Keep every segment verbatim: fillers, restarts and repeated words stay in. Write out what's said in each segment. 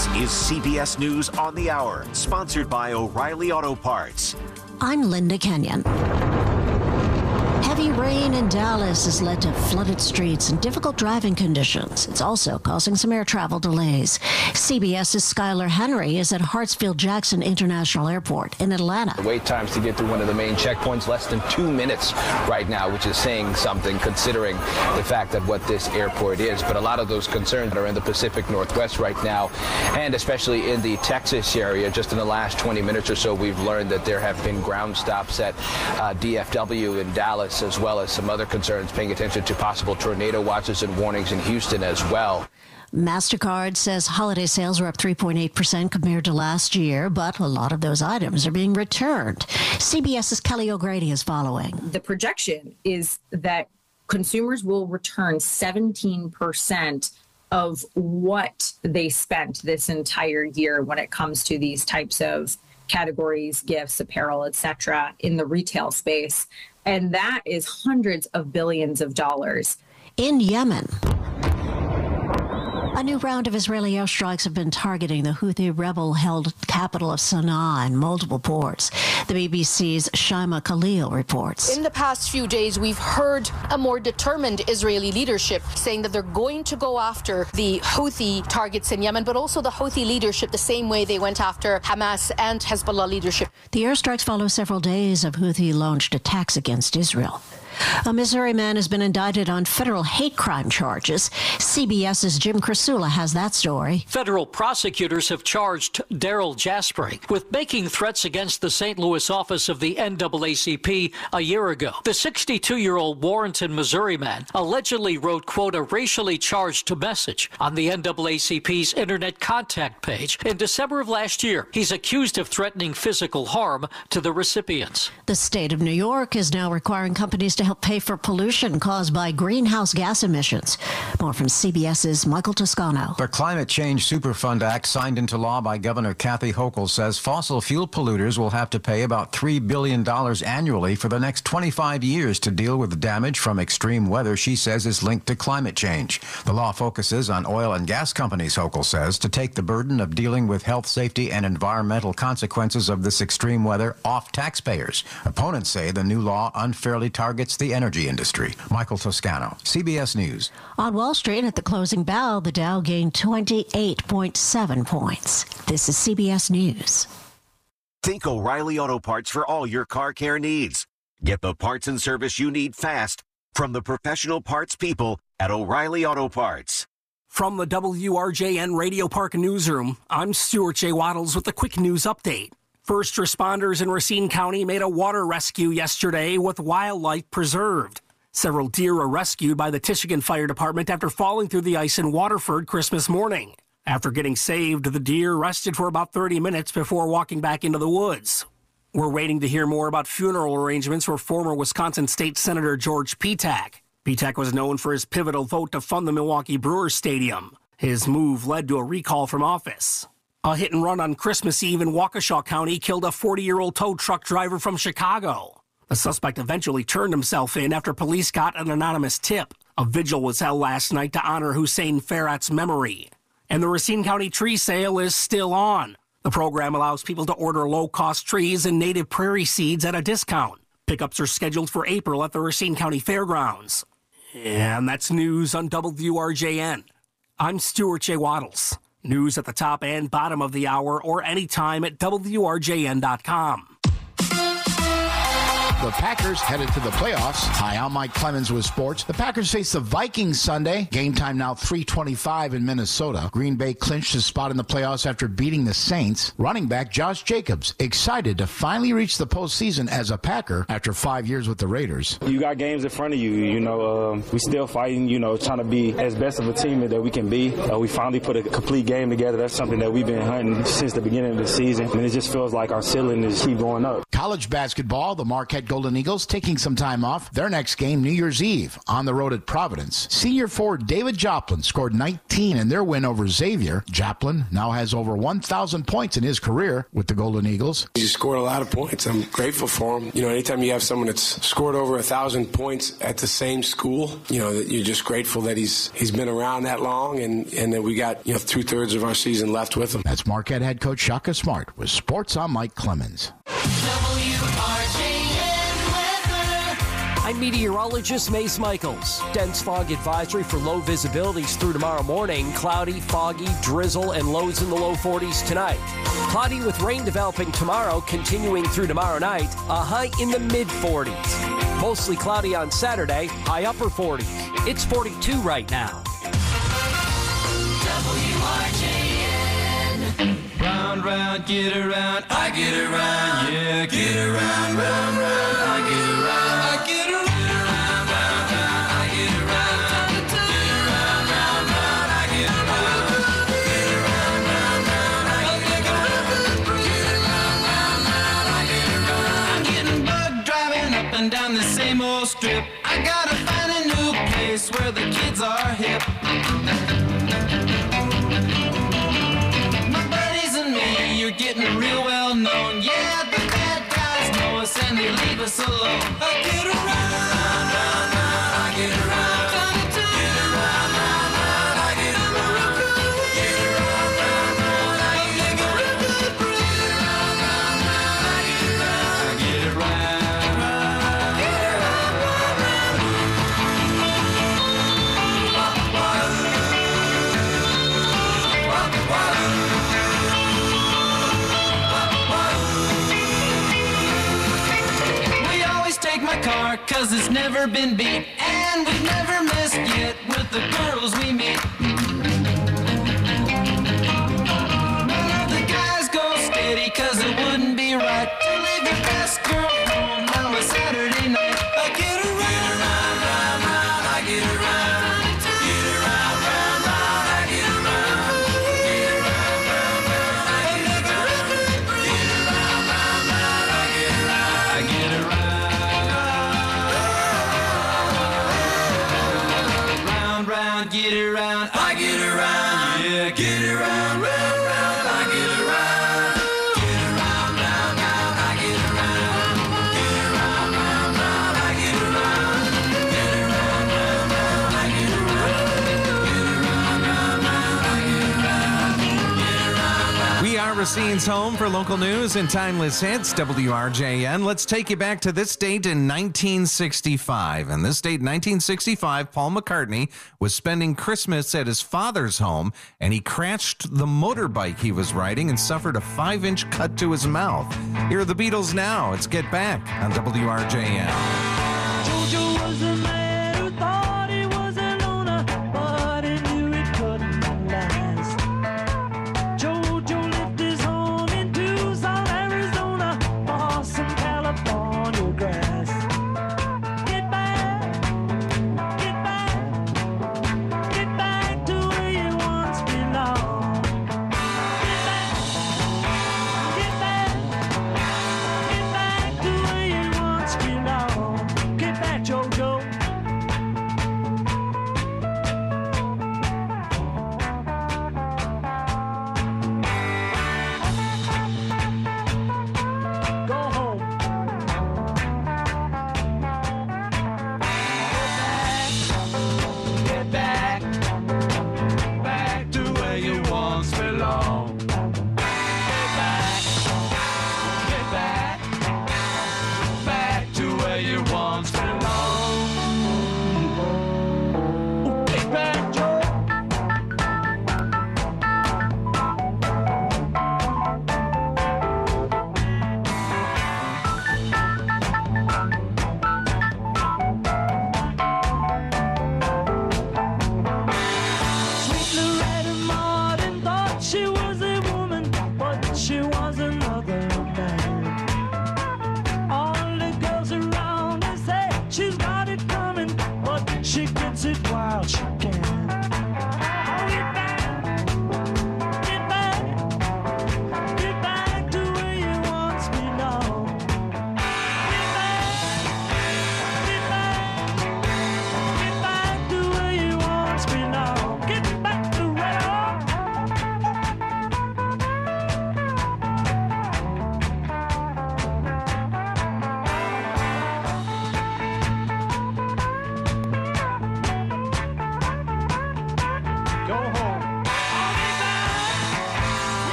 This is C B S News on the Hour, sponsored by O'Reilly Auto Parts. I'm Linda Kenyon. Heavy rain in Dallas has led to flooded streets and difficult driving conditions. It's also causing some air travel delays. CBS's Skylar Henry is at Hartsfield-Jackson International Airport in Atlanta. The wait times to get through one of the main checkpoints, less than two minutes right now, which is saying something considering the fact that what this airport is. But a lot of those concerns are in the Pacific Northwest right now, and especially in the Texas area. Just in the last twenty minutes or so, we've learned that there have been ground stops at uh, D F W in Dallas, as well as some other concerns, paying attention to possible tornado watches and warnings in Houston as well. MasterCard says holiday sales were up three point eight percent compared to last year, but a lot of those items are being returned. CBS's Kelly O'Grady is following. The projection is that consumers will return seventeen percent of what they spent this entire year when it comes to these types of categories, gifts, apparel, et cetera, in the retail space. And that is hundreds of billions of dollars. In Yemen, a new round of Israeli airstrikes have been targeting the Houthi rebel-held capital of Sana'a and multiple ports. The B B C's Shaima Khalil reports. In the past few days, we've heard a more determined Israeli leadership saying that they're going to go after the Houthi targets in Yemen, but also the Houthi leadership the same way they went after Hamas and Hezbollah leadership. The airstrikes follow several days of Houthi-launched attacks against Israel. A Missouri man has been indicted on federal hate crime charges. CBS's Jim Krasula has that story. Federal prosecutors have charged Daryl Jaspering with making threats against the Saint Louis office of the N double A C P a year ago. The sixty-two-year-old Warrenton, Missouri man allegedly wrote, quote, a racially charged message on the N double A C P's internet contact page in December of last year. He's accused of threatening physical harm to the recipients. The state of New York is now requiring companies to help pay for pollution caused by greenhouse gas emissions. More from CBS's Michael Toscano. The Climate Change Superfund Act, signed into law by Governor Kathy Hochul, says fossil fuel polluters will have to pay about three billion dollars annually for the next twenty-five years to deal with damage from extreme weather she says is linked to climate change. The law focuses on oil and gas companies, Hochul says, to take the burden of dealing with health, safety, and environmental consequences of this extreme weather off taxpayers. Opponents say the new law unfairly targets the energy industry. Michael Toscano, C B S News. On Wall Street at the closing bell, the Dow gained twenty-eight point seven points. This is C B S News. Think O'Reilly Auto Parts for all your car care needs. Get the parts and service you need fast from the professional parts people at O'Reilly Auto Parts. From the W R J N Radio Park Newsroom, I'm Stuart J. Waddles with a quick news update. First responders in Racine County made a water rescue yesterday with wildlife preserved. Several deer were rescued by the Tishigan Fire Department after falling through the ice in Waterford Christmas morning. After getting saved, the deer rested for about thirty minutes before walking back into the woods. We're waiting to hear more about funeral arrangements for former Wisconsin State Senator George Petak. Petak was known for his pivotal vote to fund the Milwaukee Brewers Stadium. His move led to a recall from office. A hit and run on Christmas Eve in Waukesha County killed a forty-year-old tow truck driver from Chicago. The suspect eventually turned himself in after police got an anonymous tip. A vigil was held last night to honor Hussein Farhat's memory. And the Racine County tree sale is still on. The program allows people to order low-cost trees and native prairie seeds at a discount. Pickups are scheduled for April at the Racine County Fairgrounds. And that's news on W R J N. I'm Stuart J. Waddles. News at the top and bottom of the hour or anytime at W R J N dot com. The Packers headed to the playoffs. Hi, I'm Mike Clemens with sports. The Packers face the Vikings Sunday. Game time now three twenty-five in Minnesota. Green Bay clinched his spot in the playoffs after beating the Saints. Running back Josh Jacobs excited to finally reach the postseason as a Packer after five years with the Raiders. You got games in front of you. You know, um, we still fighting, you know, trying to be as best of a team that we can be. Uh, we finally put a complete game together. That's something that we've been hunting since the beginning of the season. And it just feels like our ceiling is keep going up. College basketball, the Marquette Golden Eagles taking some time off. Their next game, New Year's Eve, on the road at Providence. Senior forward David Joplin scored nineteen in their win over Xavier. Joplin now has over one thousand points in his career with the Golden Eagles. He scored a lot of points. I'm grateful for him. You know, anytime you have someone that's scored over a thousand points at the same school, you know, that you're just grateful that he's he's been around that long, and, and that we got, you know, two thirds of our season left with him. That's Marquette head coach Shaka Smart with Sports on Mike Clemens. I'm meteorologist Mace Michaels. Dense fog advisory for low visibilities through tomorrow morning. Cloudy, foggy, drizzle, and lows in the low forties tonight. Cloudy with rain developing tomorrow, continuing through tomorrow night. A high in the mid forties. Mostly cloudy on Saturday, high upper forties. It's forty-two right now. W R J N. Round, round, get around, I get around, yeah, get around, round, round, I get around, I get around, round, round, round, I get around, get around, round, round, I get around, get around, round, round, I get around, get around, round, round, I get around. I'm getting bugged driving up and down the same old strip. I gotta find a new place where the kids are hip. You're getting real well known. Yeah, the bad guys know us and they leave us alone. I get around, round, round, I get around. Get around, round, round, I get around. Get around, round, round, I get around. Get around, round, round, I get around. I get around, get around, round, round. Take my car, cause it's never been beat, and we've never missed yet with the girls we meet. None of the guys go steady, cause it wouldn't be right to leave your best girl home on a Saturday night. I get around, round, round, round, I get around. Get around, round, round, I get around. Get around, round, round, I get around. Get around, round, round, I get around. I get around. Get around, I get around, yeah, get around, round, round, I get around. Get around, round, round, I get around. Get around, round, round, I get around. Get around, round, round, I get around. Get around, round, round, I get around. Get around, round. We are Racine's home for local news and timeless hits, W R J N. Let's take you back to this date in nineteen sixty-five. And this date, nineteen sixty-five, Paul McCartney was spending Christmas at his father's home, and he crashed the motorbike he was riding and suffered a five-inch cut to his mouth. Here are the Beatles now. It's Get Back on W R J N. Jojo was a man who thought he was a loner, but he knew it couldn't last. Jojo lived his home in Tucson, Arizona, for some California grass. Get back, get back, get back to where you once belonged. Get back, get back, get back to where you once belonged. Get back, Jojo.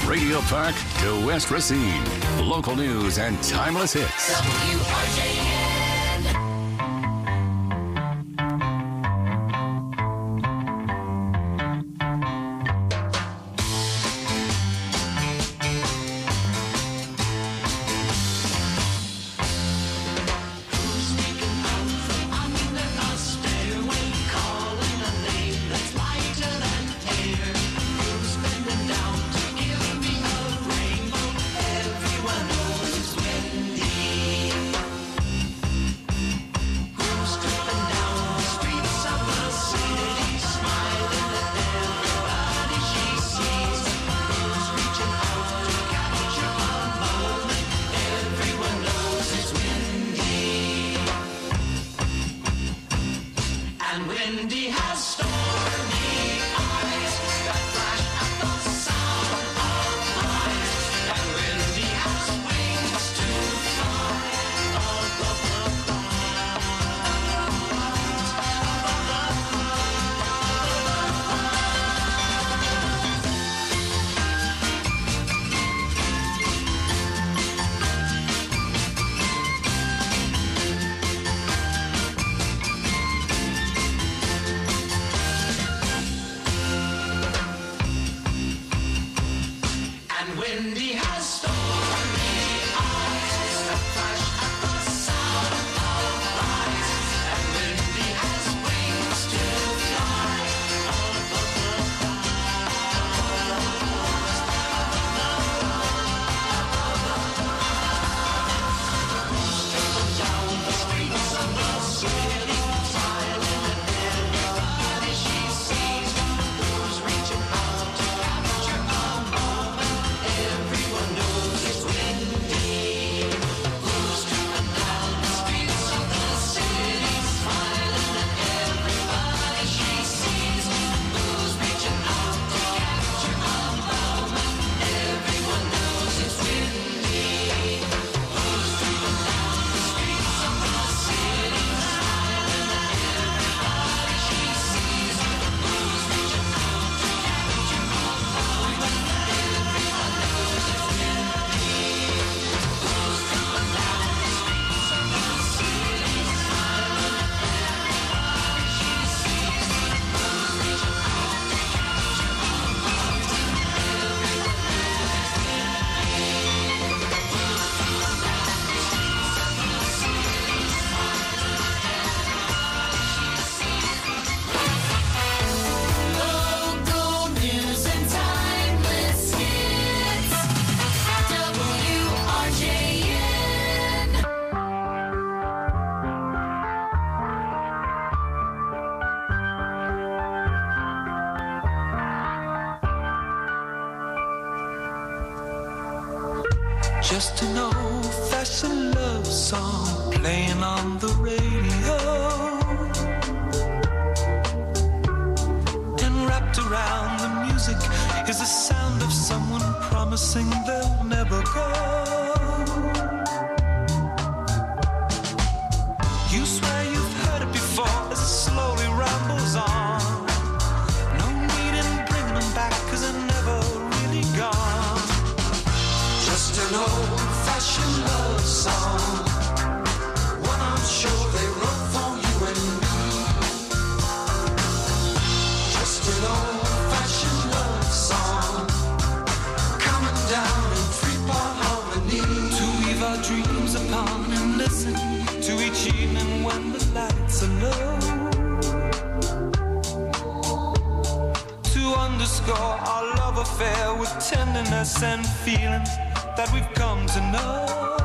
Radio Park to West Racine. Local news and timeless hits. W R J N. Just an old-fashioned love song playing on the radio, and wrapped around the music is the sound of someone promising they'll never go. You swear you've heard it before as it slowly rambles on. No need in bringing them back 'cause they're never really gone. Just an old-fashioned love song, one I'm sure they wrote for you and me. Just an old-fashioned love song, coming down in three-part harmony, to weave our dreams upon and listen to each evening when the lights are low, to underscore our love affair with tenderness and feelings that we've come to know.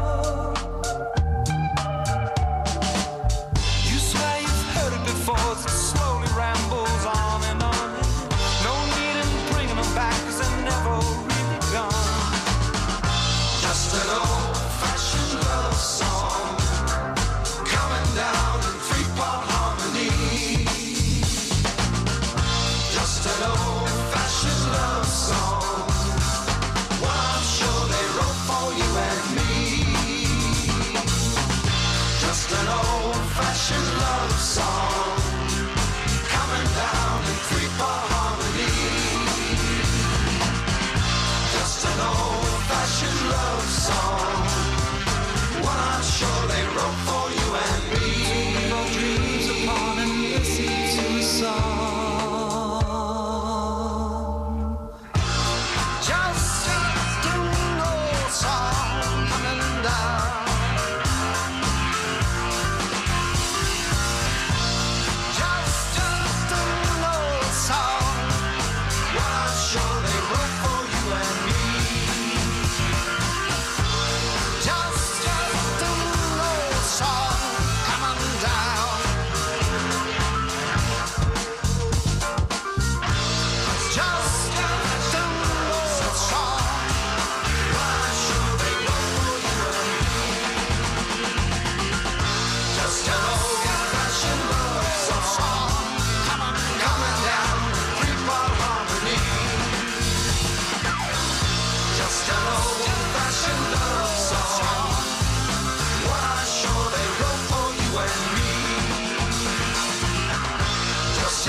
You swear you've heard it before as it slowly rambles on and on. No need in bringing them back 'cause they're never really gone. Just an old-fashioned love song, coming down in three-part harmony. Just an old-fashioned love song, one I'm sure they wrote for you and me. Just an old-fashioned love song,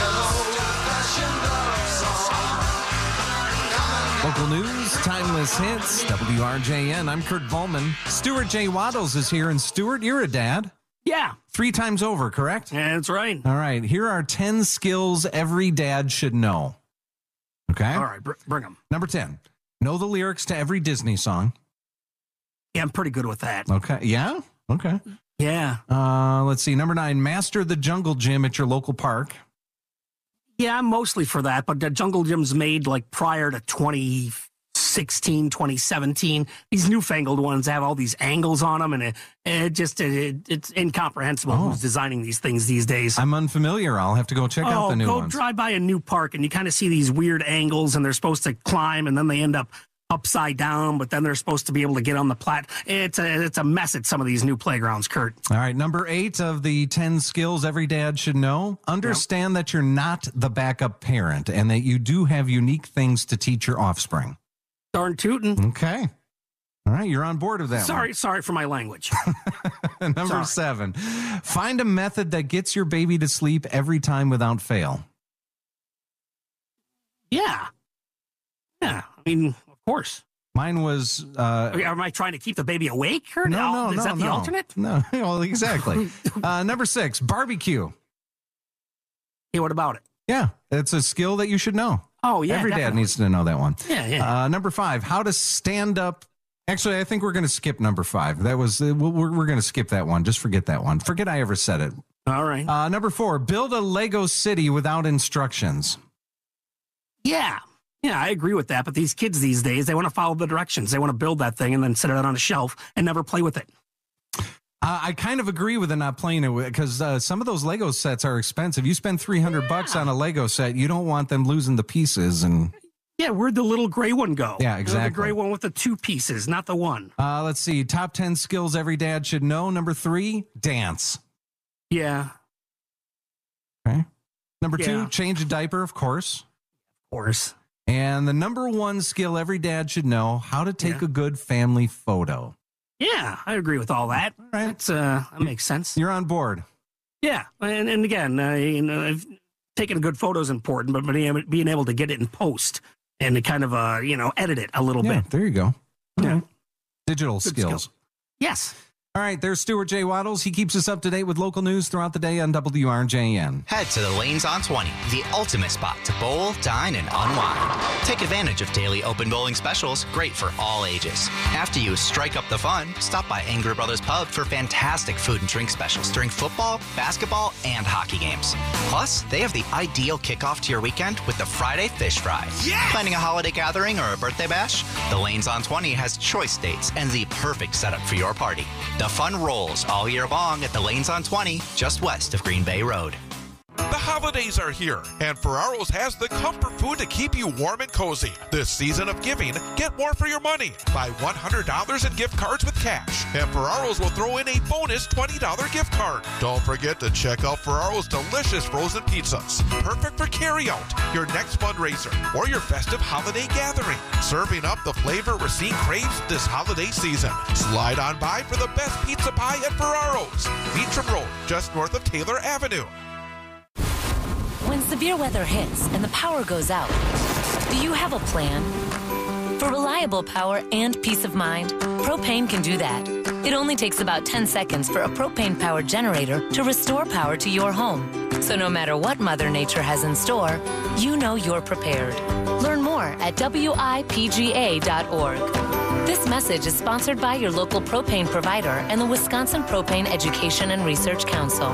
Local news, timeless hits, W R J N. I'm Kurt Bowman. Stuart J. Waddles is here. And Stuart, you're a dad. Yeah. Three times over, correct? Yeah, that's right. All right. Here are ten skills every dad should know. Okay? All right, br- bring them. Number ten, know the lyrics to every Disney song. Yeah, I'm pretty good with that. Okay. Yeah? Okay. Yeah. Uh, let's see. Number nine, master the jungle gym at your local park. Yeah, I'm mostly for that, but the Jungle Gym's made like prior to twenty sixteen, twenty seventeen. These newfangled ones have all these angles on them, and it, it just it, it's incomprehensible Oh. who's designing these things these days. I'm unfamiliar. I'll have to go check oh, out the new go ones. drive by a new park, and you kind of see these weird angles, and they're supposed to climb, and then they end up upside down, but then they're supposed to be able to get on the plat. It's a it's a mess at some of these new playgrounds, Kurt. All right, number eight of the ten skills every dad should know. Understand that you're not the backup parent and that you do have unique things to teach your offspring. Darn tootin'. Okay. All right, you're on board with that Sorry, one. sorry for my language. Number Sorry. seven, find a method that gets your baby to sleep every time without fail. Yeah. Yeah. I mean, of course. Mine was... Uh, Am I trying to keep the baby awake? Kurt? no, no, Is no, that the no. alternate? No, well, exactly. uh, number six, barbecue. Yeah, what about it? Yeah, it's a skill that you should know. Oh, yeah, Every dad definitely. needs to know that one. Yeah, yeah. Uh, number five, how to stand up. Actually, I think we're going to skip number five. That was uh, we're we're going to skip that one. Just forget that one. Forget I ever said it. All right. Uh, number four, build a Lego city without instructions. Yeah. Yeah, I agree with that. But these kids these days, they want to follow the directions. They want to build that thing and then set it on a shelf and never play with it. Uh, I kind of agree with the not playing it because uh, some of those Lego sets are expensive. You spend three hundred bucks on a Lego set, you don't want them losing the pieces. And Yeah, where'd the little gray one go? Yeah, The exactly. gray one with the two pieces, not the one. uh, let's see, top ten skills every dad should know. Number three, dance. Yeah, Okay. Number Yeah. two, change a diaper, of course. of course. And the number one skill every dad should know, how to take Yeah. a good family photo. Yeah, I agree with all that. All right. That's, uh, that makes sense. You're on board. Yeah, and, and again, uh, you know, if- taking a good photo is important, but being able, being able to get it in post and to kind of, uh, you know, edit it a little Yeah, bit. there you go. All Yeah. right. Digital Good skills. skill. Yes. All right, there's Stuart J. Waddles. He keeps us up to date with local news throughout the day on W R J N. Head to the Lanes on twenty, the ultimate spot to bowl, dine, and unwind. Take advantage of daily open bowling specials, great for all ages. After you strike up the fun, stop by Angry Brothers Pub for fantastic food and drink specials during football, basketball, and hockey games. Plus, they have the ideal kickoff to your weekend with the Friday Fish Fry. Yeah! Planning a holiday gathering or a birthday bash? The Lanes on twenty has choice dates and the perfect setup for your party. The fun rolls all year long at the Lanes on twenty, just west of Green Bay Road. The holidays are here, and Ferraro's has the comfort food to keep you warm and cozy. This season of giving, get more for your money. Buy one hundred dollars in gift cards with cash, and Ferraro's will throw in a bonus twenty dollars gift card. Don't forget to check out Ferraro's delicious frozen pizzas. Perfect for carryout, your next fundraiser, or your festive holiday gathering. Serving up the flavor Racine craves this holiday season. Slide on by for the best pizza pie at Ferraro's. Beecham Road, just north of Taylor Avenue. When severe weather hits and the power goes out, do you have a plan? For reliable power and peace of mind, Propane can do that. It only takes about ten seconds for a propane-powered generator to restore power to your home. So no matter what Mother Nature has in store, you know you're prepared. Learn more at W I P G A dot org. This message is sponsored by your local propane provider and the Wisconsin Propane Education and Research Council.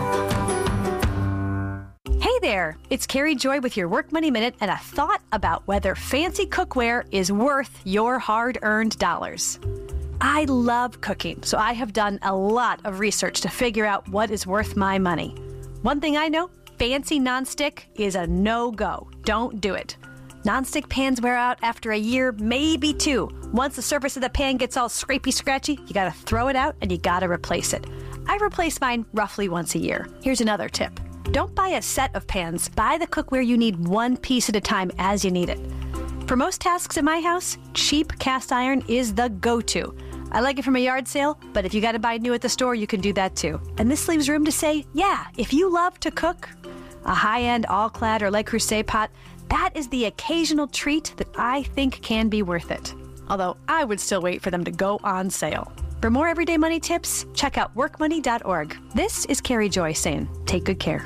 Hey there, it's Carrie Joy with your Work Money Minute and a thought about whether fancy cookware is worth your hard-earned dollars. I love cooking, so I have done a lot of research to figure out what is worth my money. One thing I know, fancy nonstick is a no-go. Don't do it. Nonstick pans wear out after a year, maybe two. Once the surface of the pan gets all scrapey scratchy, you gotta throw it out and you gotta replace it. I replace mine roughly once a year. Here's another tip. Don't buy a set of pans. Buy the cookware you need one piece at a time as you need it. For most tasks in my house, cheap cast iron is the go-to. I like it from a yard sale, but if you gotta buy new at the store, you can do that too. And this leaves room to say, yeah, if you love to cook, a high-end all-clad or Le Creuset pot, that is the occasional treat that I think can be worth it. Although I would still wait for them to go on sale. For more everyday money tips, check out work money dot org. This is Carrie Joy saying, take good care.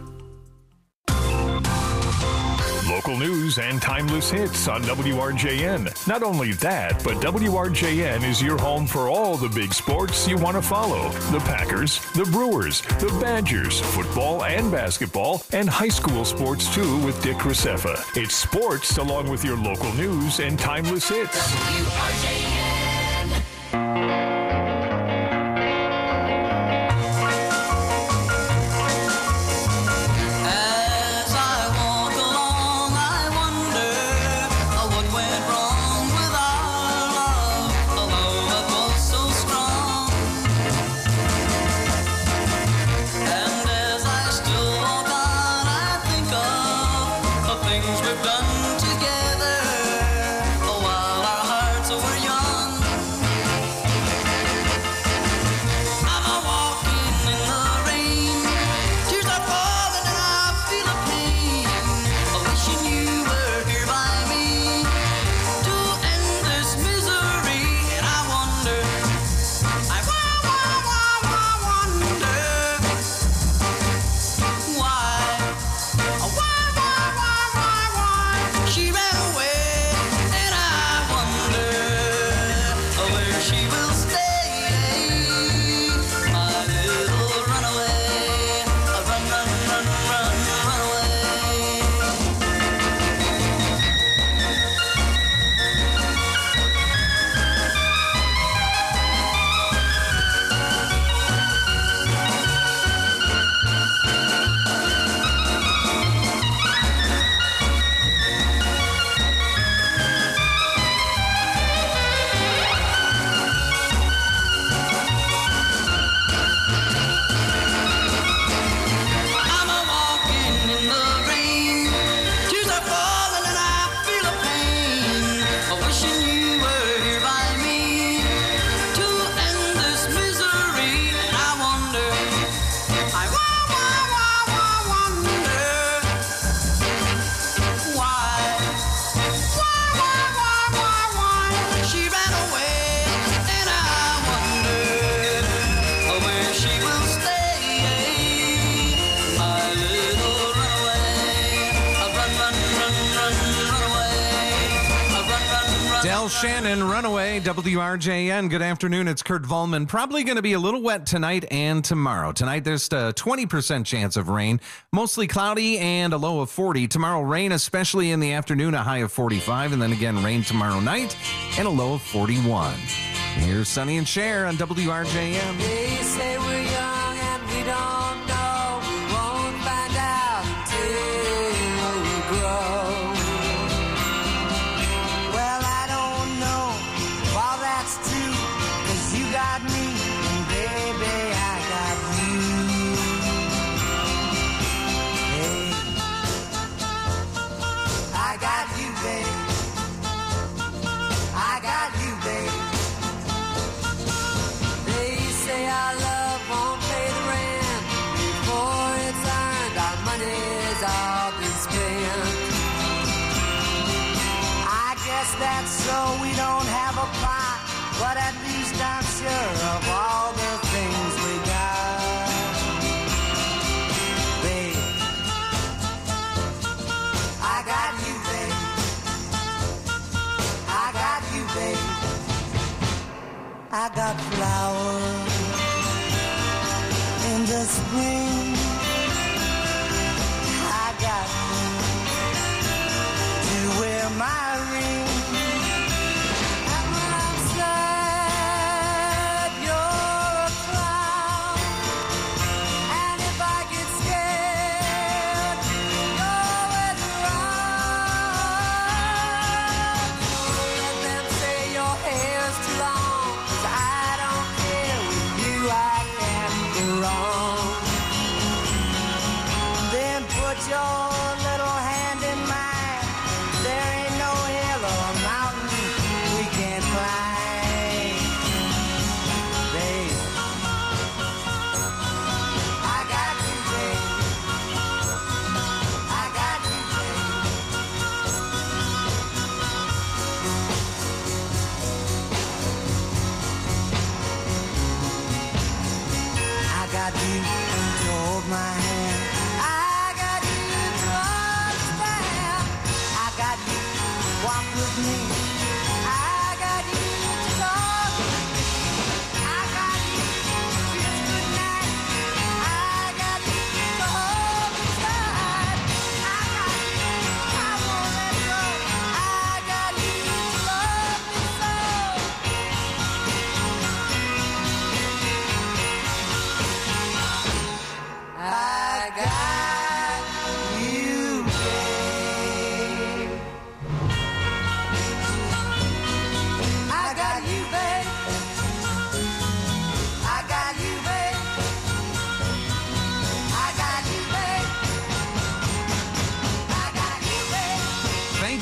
Local news and timeless hits on W R J N. Not only that, but W R J N is your home for all the big sports you want to follow. The Packers, the Brewers, the Badgers, football and basketball, and high school sports too with Dick Rosefa. It's sports along with your local news and timeless hits. W R J N. Shannon, Runaway, W R J N. Good afternoon. It's Kurt Volman. Probably going to be a little wet tonight and tomorrow. Tonight, there's a twenty percent chance of rain. Mostly cloudy and a low of forty. Tomorrow, rain, especially in the afternoon, a high of forty-five. And then again, rain tomorrow night and a low of forty-one. Here's Sonny and Cher on W R J N. They say we're young and we don't know. We won't find out until we grow. Well, I don't know if all that's true, 'cause you got me, and baby, I got you. Hey, I got you, babe. I got you, babe. They say our love won't pay the rent before it's earned. Our money's all been spent. I guess that's so we don't have a pot, but at least I'm sure of all the things we got. Babe, I got you, babe. I got you, babe. I got flowers in the spring. I got you to wear my ring. And when I'm sad, you're a clown. And if I get scared, you're with around. Let them say your hair's too long, 'cause I don't care. With you I can't go wrong.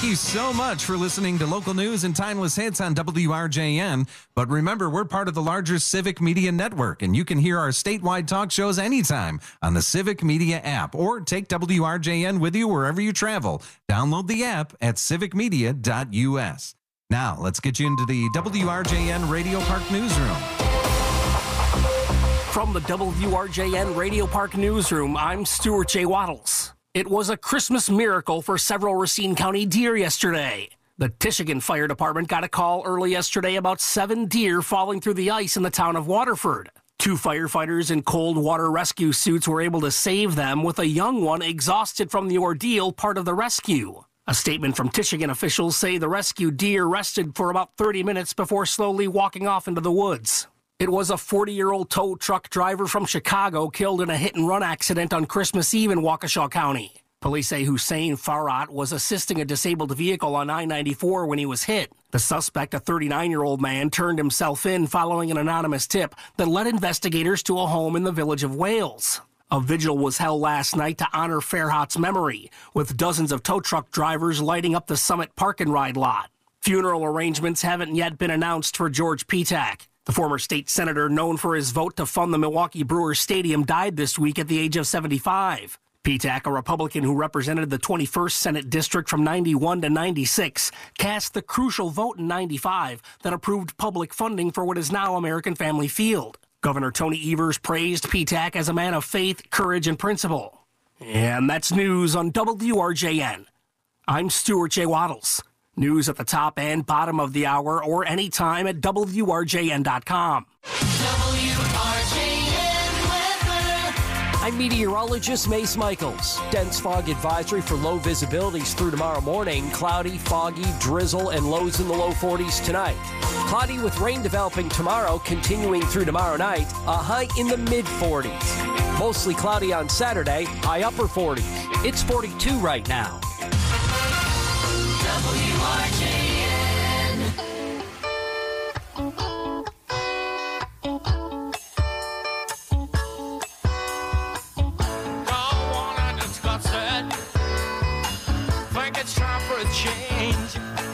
you so much for listening to local news and timeless hits on W R J N. But remember, we're part of the larger Civic Media Network, and you can hear our statewide talk shows anytime on the Civic Media app, or take W R J N with you wherever you travel. Download the app at civic media dot u s. Now, let's get you into the W R J N Radio Park Newsroom. From the W R J N Radio Park Newsroom, I'm Stuart J. Waddles. It was a Christmas miracle for several Racine County deer yesterday. The Tishigan Fire Department got a call early yesterday about seven deer falling through the ice in the town of Waterford. Two firefighters in cold water rescue suits were able to save them, with a young one exhausted from the ordeal part of the rescue. A statement from Tishigan officials say the rescued deer rested for about thirty minutes before slowly walking off into the woods. It was a forty-year-old tow truck driver from Chicago killed in a hit-and-run accident on Christmas Eve in Waukesha County. Police say Hussein Farhat was assisting a disabled vehicle on I ninety-four when he was hit. The suspect, a thirty-nine-year-old man, turned himself in following an anonymous tip that led investigators to a home in the village of Wales. A vigil was held last night to honor Farhat's memory, with dozens of tow truck drivers lighting up the Summit Park and Ride lot. Funeral arrangements haven't yet been announced for George Petak. The former state senator, known for his vote to fund the Milwaukee Brewers Stadium, died this week at the age of seventy-five. Petak, a Republican who represented the twenty-first Senate District from ninety-one to ninety-six, cast the crucial vote in ninety-five that approved public funding for what is now American Family Field. Governor Tony Evers praised Petak as a man of faith, courage, and principle. And that's news on W R J N. I'm Stuart J. Waddles. News at the top and bottom of the hour, or anytime at W R J N dot com. W R J N weather. I'm meteorologist Mace Michaels. Dense fog advisory for low visibilities through tomorrow morning. Cloudy, foggy, drizzle, and lows in the low forties tonight. Cloudy with rain developing tomorrow, continuing through tomorrow night. A high in the mid forties. Mostly cloudy on Saturday, high upper forties. It's forty-two right now. W R J N. Don't wanna discuss it. Think it's time for a change.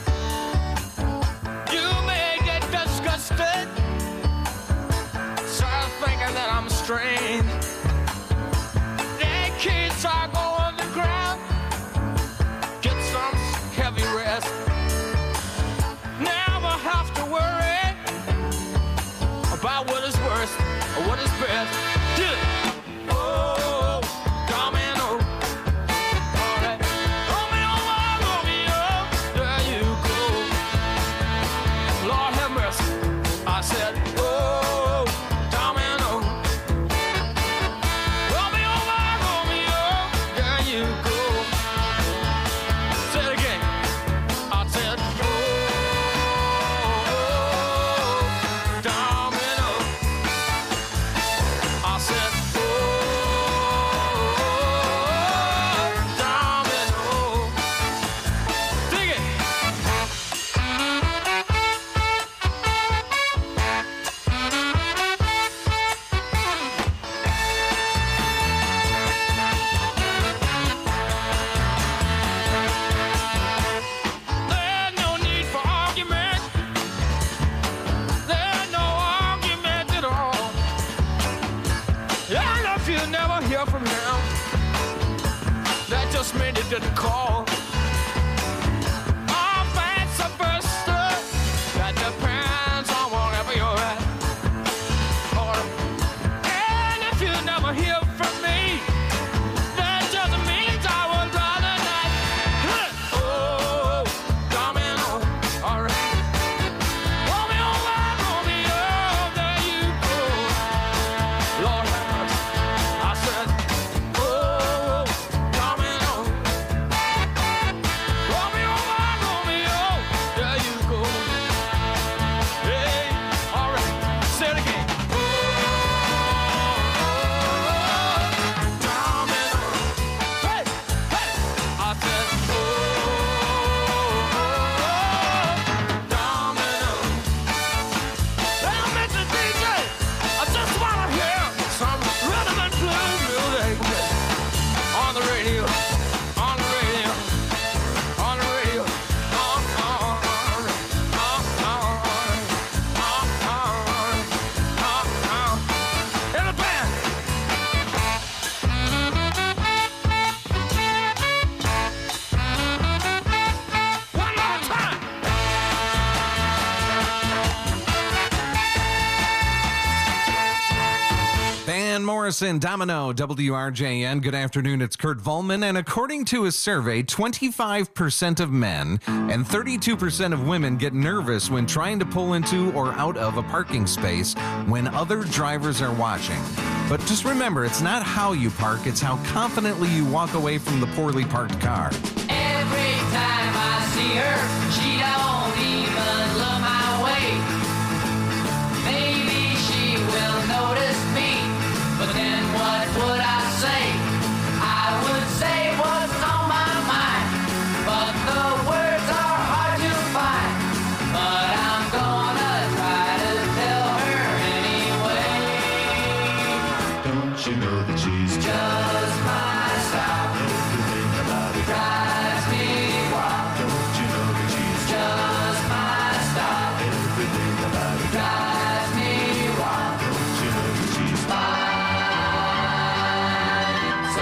You may get disgusted. Start thinking that I'm strange. Dead kids are going to ground. Get some heavy rest. Never have to worry about what is worst or what is best. Yeah. Oh, domino. All right. Romeo, Romeo, there you go. Lord have mercy. I said, oh, domino. Romeo, Romeo, there you go. Say it again. I said, oh, domino. I said, oh, domino. Dig it. There's no need for argument. There's no argument at all. And if you never hear from him, that just means he didn't call. Or vice versa. That depends on wherever you're at. Or, and if you never hear from me, that just means I would rather not. Huh. Oh, domino. All right. Romeo, Romeo, there you go. Lord have mercy. I said, oh, domino. Morrison, Domino, W R J N. Good afternoon. It's Kurt Volman. And according to a survey, twenty-five percent of men and thirty-two percent of women get nervous when trying to pull into or out of a parking space when other drivers are watching. But just remember, it's not how you park, it's how confidently you walk away from the poorly parked car. Every time I see her, she don't even look my way. Maybe she will notice me, but then what would I say? I would say what's on my mind, but the words are hard to find. But I'm gonna try to tell her anyway. Don't you know that she's just my style? Everything about it drives me wild. Don't you know that she's just my style? Everything about it drives me wild. Don't you know that she's fine, so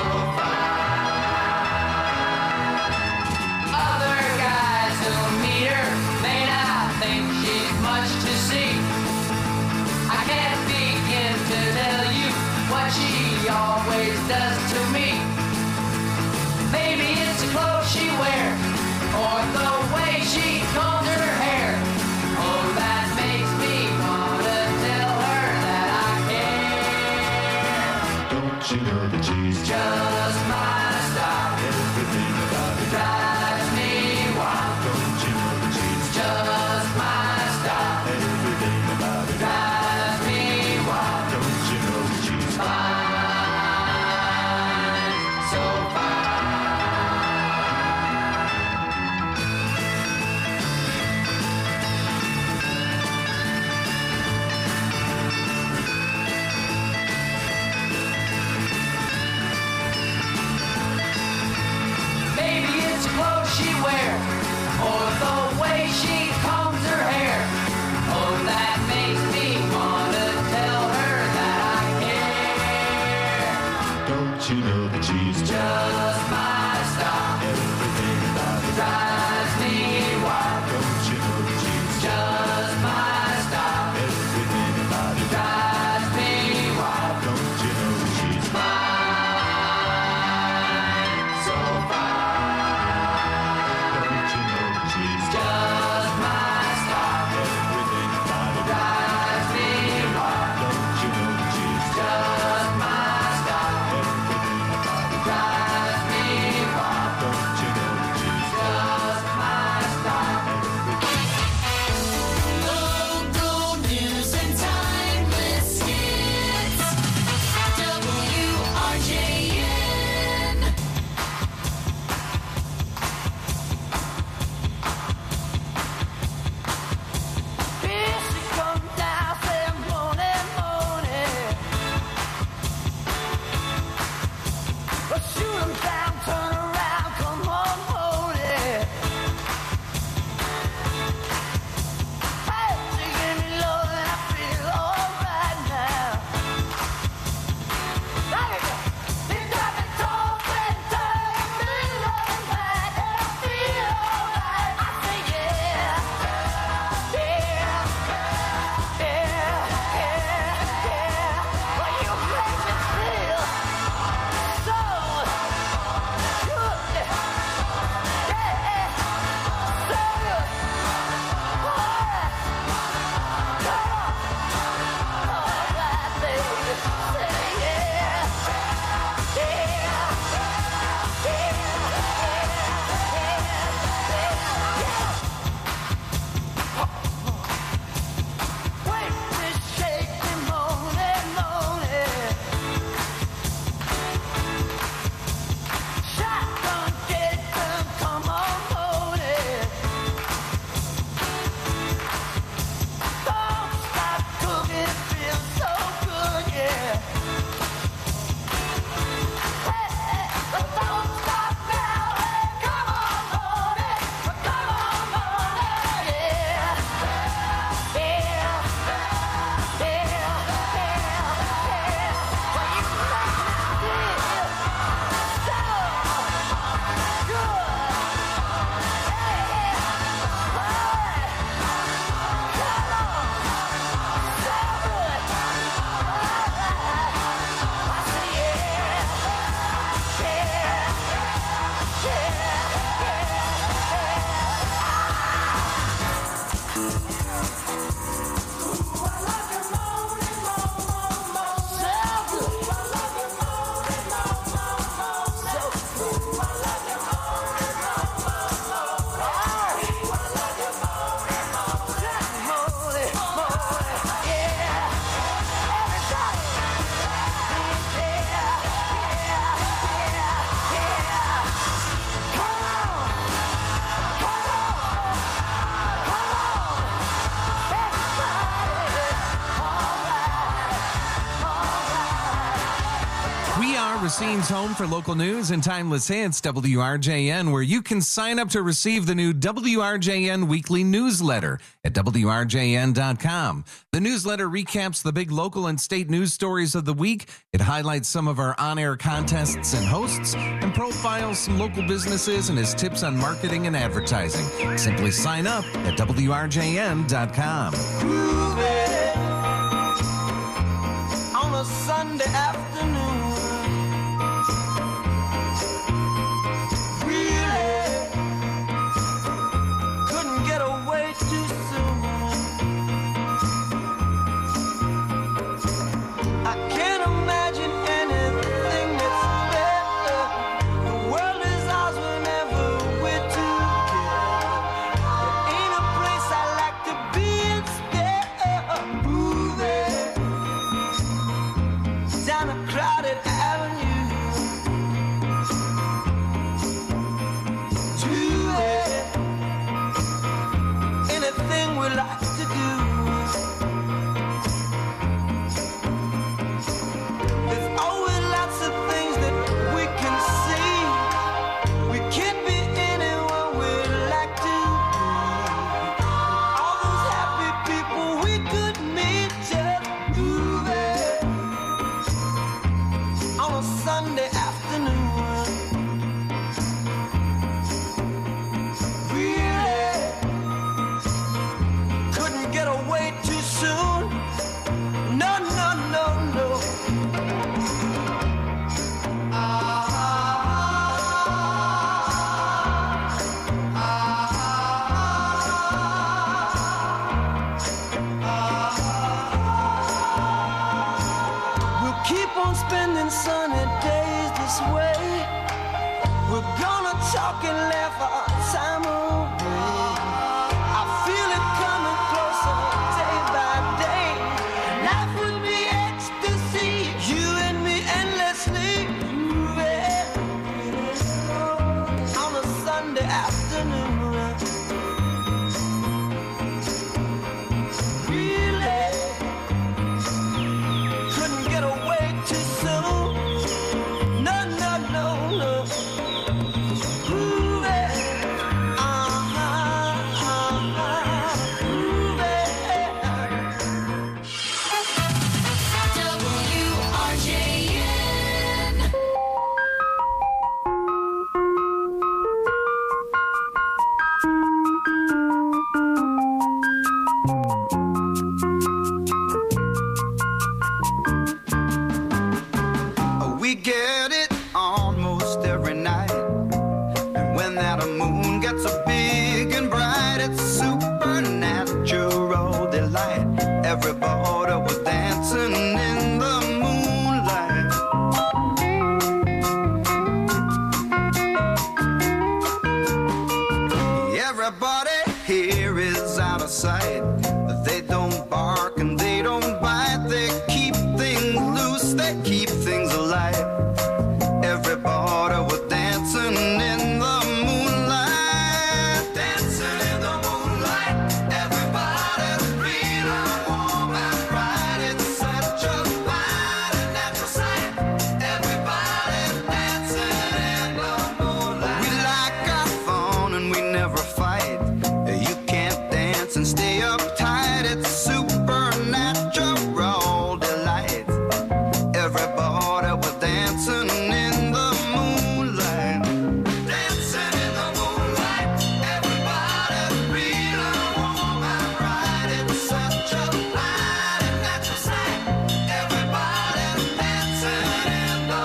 fine. Other guys who meet her may not think she's much to see. I can't begin to tell you what she always does to me. Maybe it's the clothes she wears, or the way she combs her hair. Oh, that makes me wanna tell her that I care. Don't you know that she's just my style? Everything about it drives me wild. Don't you know that she's just my style? Everything about it drives me wild. Don't you know that she's fine, so fine. Racine's home for local news and timeless hits, W R J N, where you can sign up to receive the new W R J N weekly newsletter at W R J N dot com. The newsletter recaps the big local and state news stories of the week. It highlights some of our on-air contests and hosts and profiles some local businesses and has tips on marketing and advertising. Simply sign up at W R J N dot com. On a Sunday afternoon, really couldn't get away too soon. I can't imagine anything that's better. The world is ours whenever we're together. There ain't a place I like to be instead of moving down a crowded avenue to it. Anything we like to do. There's always lots of things that we can see. We can't be anyone we'd like to be. All those happy people we could meet just moving on a Sunday afternoon. Really couldn't get away too soon. No, no, no, no. We'll keep on spending sunny days this way. We're gonna talk and laugh our time away. I feel it coming closer day by day. Life would be ecstasy, you and me endlessly moving on a Sunday afternoon. Really couldn't get away too soon. No, no, no, no. Moving, uh-huh, uh-huh, moving. W R J N. We get it almost every night. And when that moon gets so big and bright, it's supernatural delight. Everybody was dancing in the moonlight. Everybody here is out of sight. They don't bark and they don't bite. They keep things loose, they keep things alive. Everybody was dancing in the moonlight. Dancing in the moonlight. Everybody's real and warm and bright. It's such a fine and natural sight. Everybody's dancing in the moonlight. We like our fun and we never fight. You can't dance and stay uptight. It's supernatural delight. Everybody was dancing in the moonlight. Dancing in the moonlight. Everybody's real and warm and bright. It's such a fine and natural sight. Everybody's dancing in the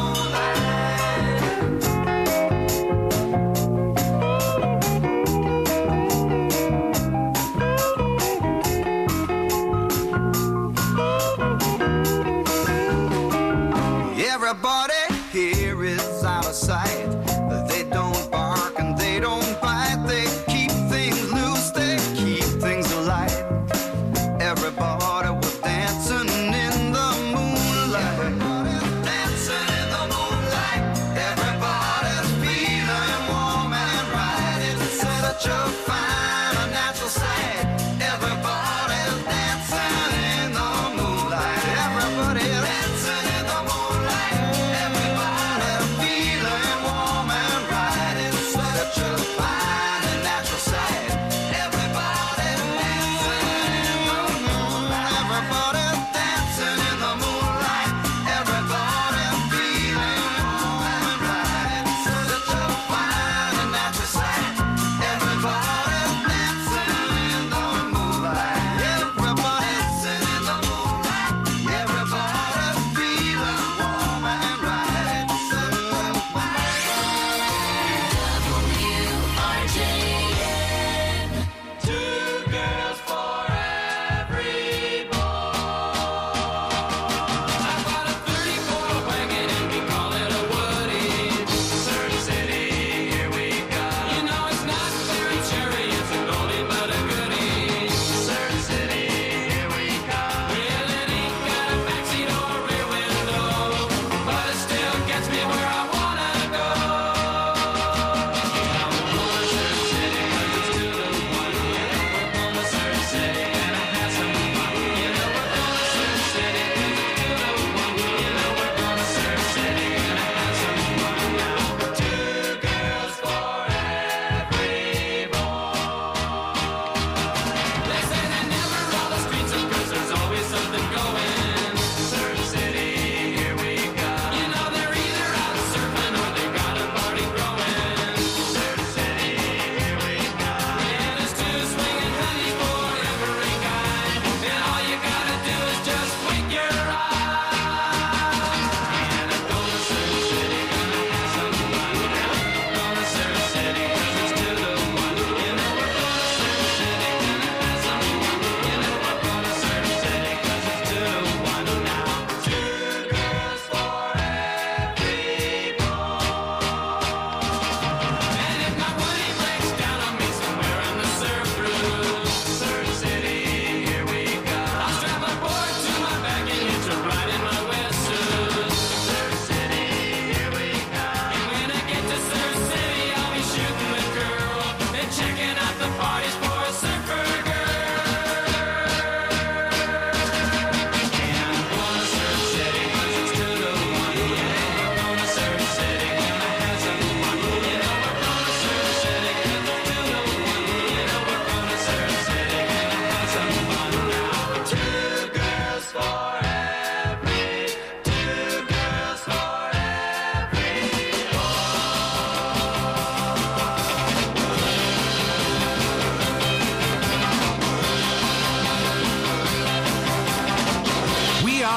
Everybody here is out of sight. They don't bark and they don't bite. They keep things loose, they keep things alive. Everybody was dancing in the moonlight. Everybody's dancing in the moonlight. Everybody's feeling warm and right. It's such a fine and natural sight. Everybody's dancing in the moonlight. Everybody's dancing in the moonlight.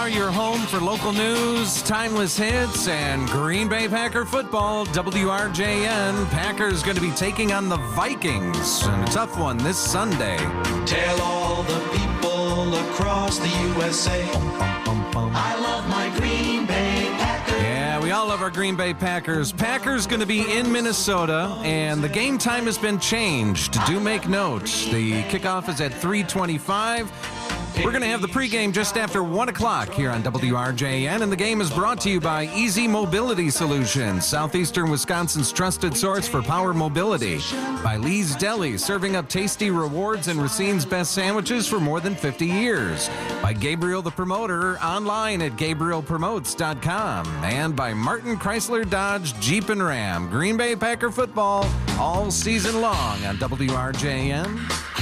are your home for local news, timeless hits, and Green Bay Packer football. W R J N. Packers going to be taking on the Vikings, and a tough one this Sunday. Tell all the people across the U S A I love my Green Bay Packers. Yeah, we all love our Green Bay Packers. Packers going to be in Minnesota, and the game time has been changed. Do make note. The kickoff is at three twenty-five. We're going to have the pregame just after one o'clock here on W R J N, and the game is brought to you by Easy Mobility Solutions, Southeastern Wisconsin's trusted source for power mobility. By Lee's Deli, serving up tasty rewards and Racine's best sandwiches for more than fifty years. By Gabriel the Promoter, online at gabriel promotes dot com. And by Martin Chrysler Dodge Jeep and Ram. Green Bay Packer football all season long on W R J N.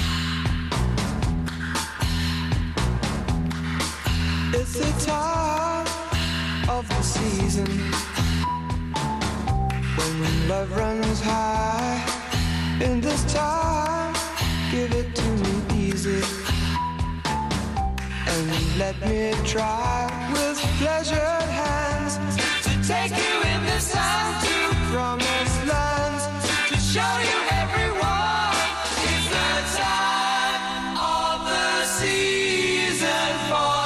It's the time of the season when love runs high. In this time, give it to me easy and let me try with pleasured hands to take you in this time to promised lands, to show you everyone it's the time of the season for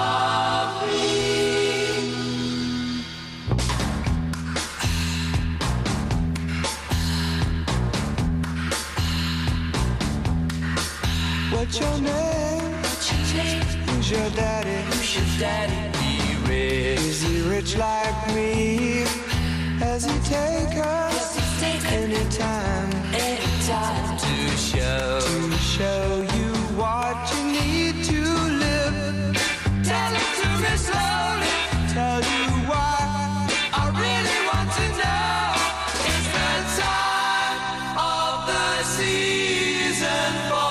What's your name? What's your name? Who's your daddy? Who's your daddy? He rich. Is he rich like me? Has he take us anytime? Anytime to show to show you what you need to live. Tell it to me slowly. Tell you why I really want to know. It's the time of the season for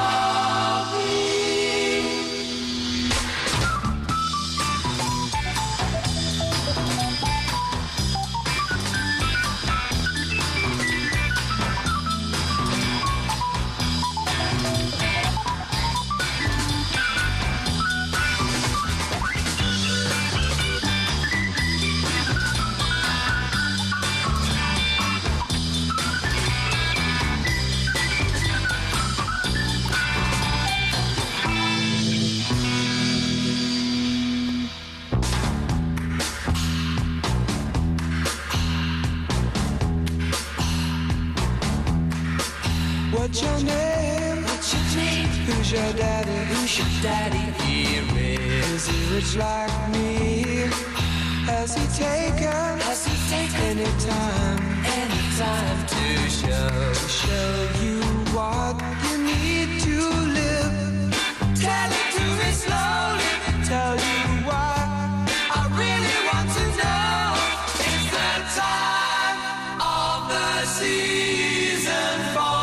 What's your name? What's your name? Who's your daddy? Who's your daddy? He rich. Is he rich like me? Has he taken? Has he taken anytime? Anytime to show to show you what you need to live. Tell it to me slowly. Tell you why I really want to know. It's the time of the season for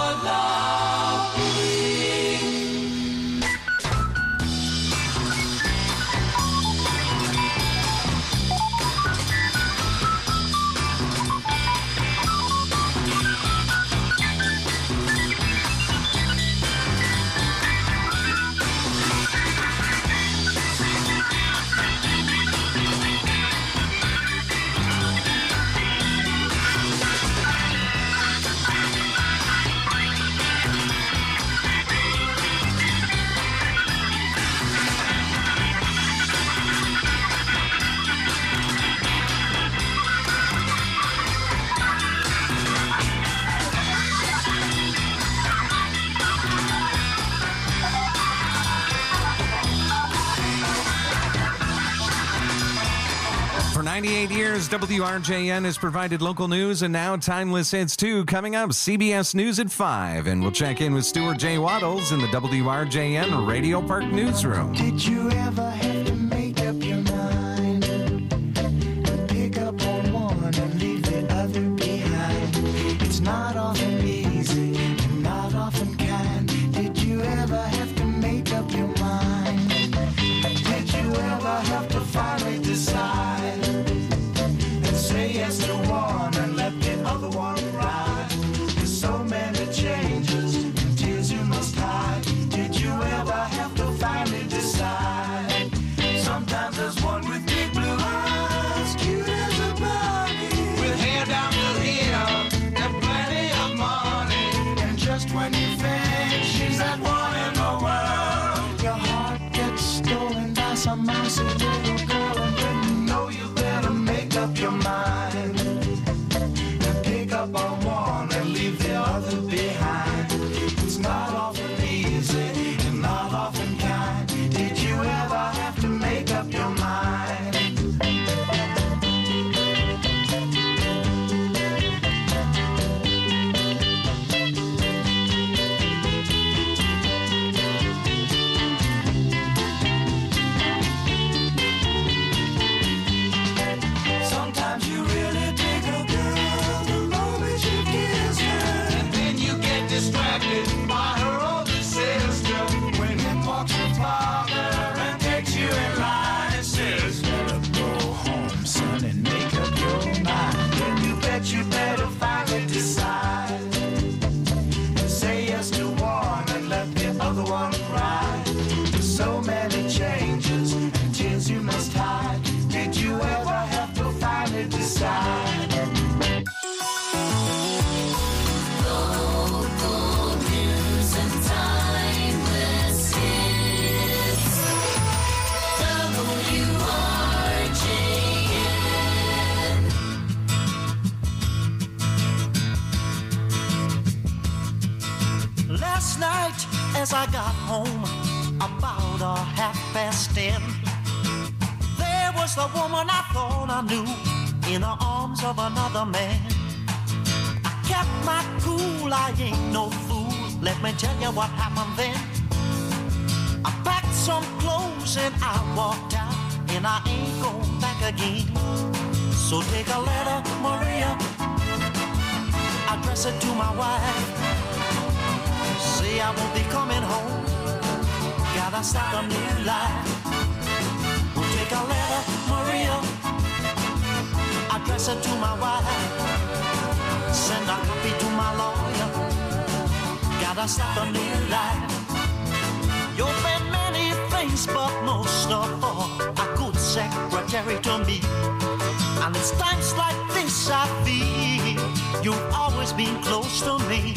ninety-eight years, W R J N has provided local news and now timeless hits too. Coming up, C B S News at five, and we'll check in with Stuart J. Waddles in the W R J N Radio Park Newsroom. Did you ever have to make up your mind and pick up on one and leave the other behind? It's not often easy and not often kind. Did you ever have to make up your mind? Did you ever have to finally decide? Say yes to one and let the other one ride. There's so many changes and tears you must hide. Did you ever have to finally decide? or half past ten. There was the woman I thought I knew in the arms of another man. I kept my cool, I ain't no fool. Let me tell you what happened then. I packed some clothes and I walked out, and I ain't going back again. So take a letter, Maria, address it to my wife. Say I won't be coming home, gotta start a new life. We'll take a letter, Maria, address it to my wife. Send a copy to my lawyer, gotta start a new life. You've been many things, but most of all, a good secretary to me. And it's times like this I feel you've always been close to me.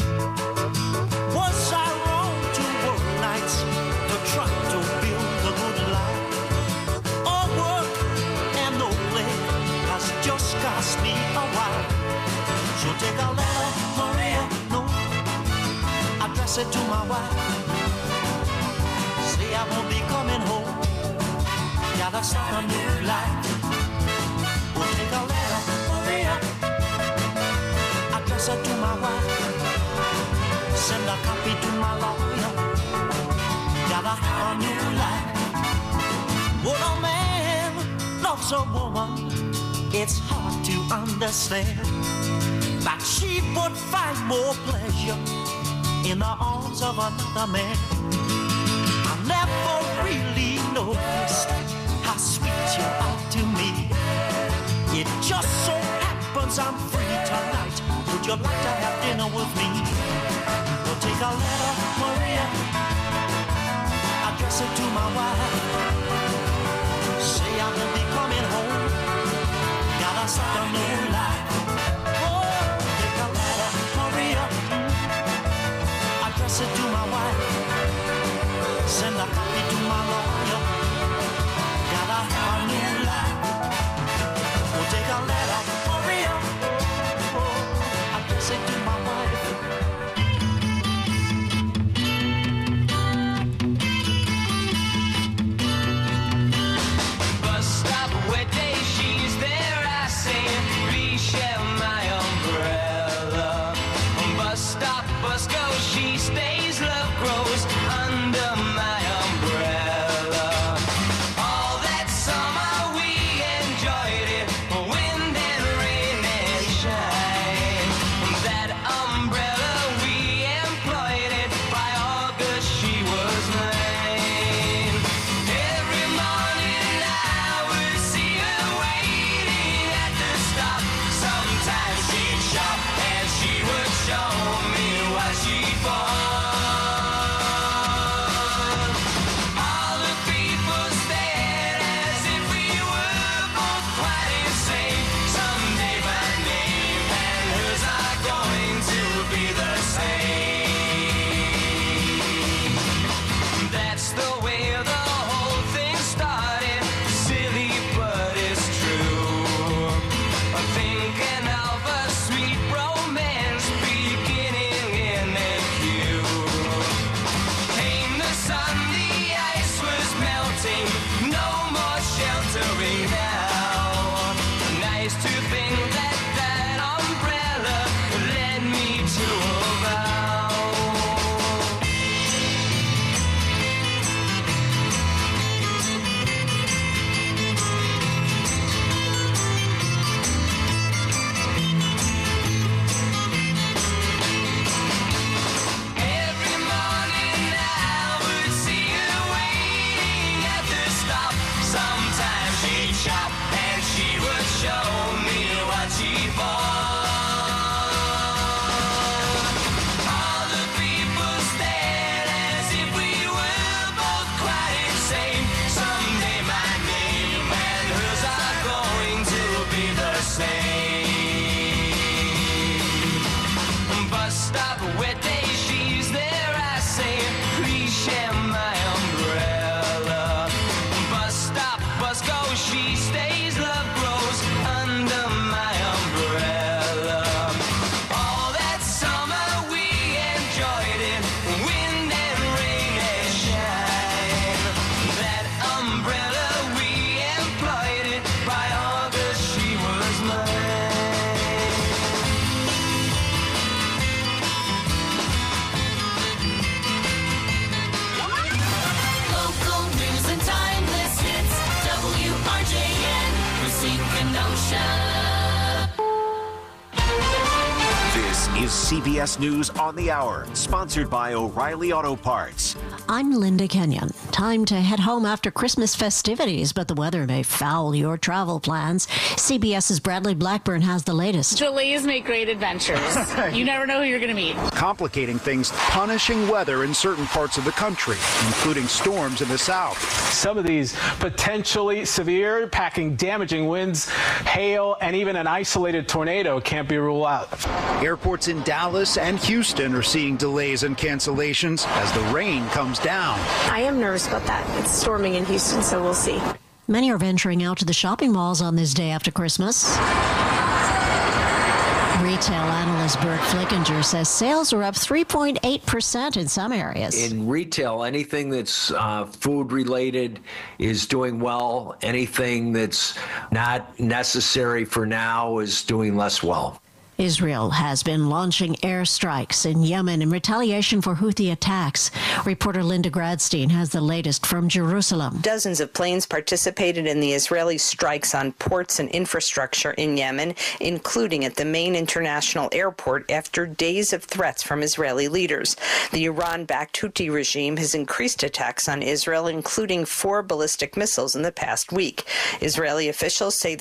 Was I wrong to work nights to try to build a good life? All work and no play has just cost me a while. So take a letter, Maria, no, address it to my wife. Say I won't be coming home, gotta start a new life. We'll take a letter, Maria, address it to my wife. Send a copy to my lawyer, gotta have a new life. When a man loves a woman, it's hard to understand that she would find more pleasure in the arms of another man. I never really noticed how sweet you are to me. It just so happens I'm free tonight. Would you like to have dinner with me? We'll take a letter, Maria, address it to my wife. Say I will be coming home, gotta start a new life. Oh, take a letter, Maria, address it to my wife. Send a copy to my lawyer, gotta have a new life. We'll take a letter, Maria, oh, address it to my wife. C B S News on the Hour, sponsored by O'Reilly Auto Parts. I'm Linda Kenyon. Time to head home after Christmas festivities, but the weather may foul your travel plans. CBS's Bradley Blackburn has the latest. Delays make great adventures. You never know who you're going to meet. Complicating things, punishing weather in certain parts of the country, including storms in the south. Some of these potentially severe, packing damaging winds, hail, and even an isolated tornado can't be ruled out. Airports in Dallas and Houston are seeing delays and cancellations as the rain comes down. I am nervous about that. It's storming in Houston, so we'll see. Many are venturing out to the shopping malls on this day after Christmas. Retail analyst Bert Flickinger says sales are up three point eight percent in some areas. In retail, anything that's uh, food related is doing well. Anything that's not necessary for now is doing less well. Israel has been launching airstrikes in Yemen in retaliation for Houthi attacks. Reporter Linda Gradstein has the latest from Jerusalem. Dozens of planes participated in the Israeli strikes on ports and infrastructure in Yemen, including at the main international airport after days of threats from Israeli leaders. The Iran-backed Houthi regime has increased attacks on Israel, including four ballistic missiles in the past week. Israeli officials say the